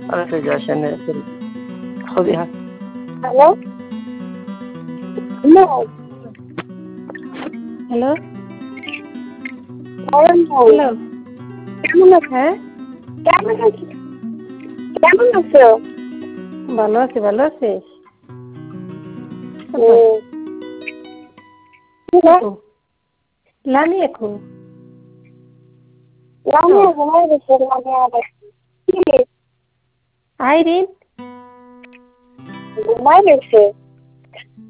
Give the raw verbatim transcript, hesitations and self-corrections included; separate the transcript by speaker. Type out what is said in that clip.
Speaker 1: আরেকটা যাসেন খুবই হ্যাঁ
Speaker 2: হ্যালো হ্যালো
Speaker 3: হ্যালো
Speaker 2: হ্যালো কেমন আছো?
Speaker 3: হ্যাঁ
Speaker 2: কেমন আছো? কেমন আছো?
Speaker 3: ভালো আছি ভালো আছিস লামি এখন
Speaker 2: লামিয়া ঘুমাই গেছে লামিয়া আবার কি
Speaker 3: আইরিন
Speaker 2: ঘুমাই গেছে